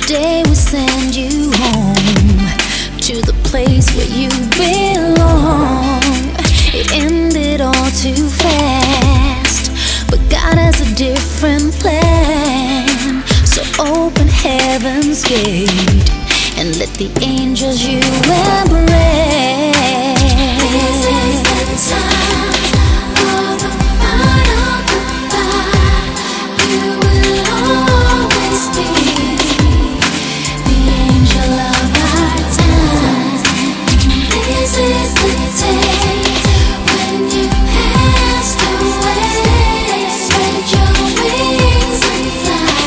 day will send you home to the place where you belong. It ended all too fast, but God has a different plan. So open heaven's gate and let the angels you embrace. This is the time for the final goodbye. You will always be the angel of our time. This is the day when you passed away. Spread your wings and fly,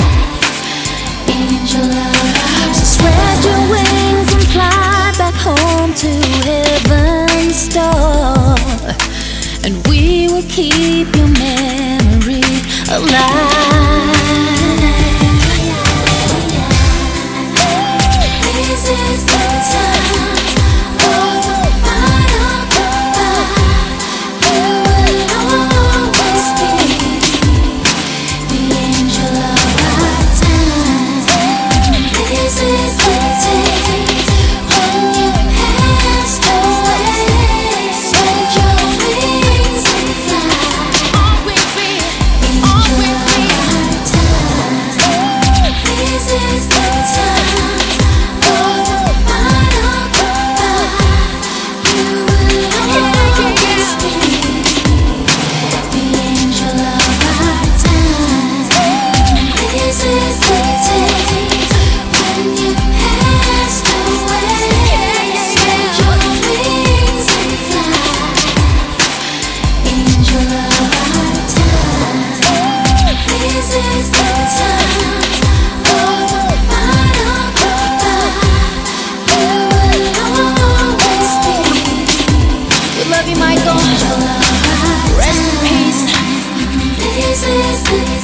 angel of our. So spread your wings and fly back home to heaven's door, and we will keep your memory alive. This is the time for the final goodbye. You will always be the angel of our time. This is the day when you passed away. Spread your wings and fly, angel of our time. This is the time for the final goodbye. You will always be the angel of our time. This is the day when you passed away. Spread your wings and fly, angel of our time. This is the time for the final goodbye. You will always be. We love you, Michael. Angel of our time. Rest in peace. This is the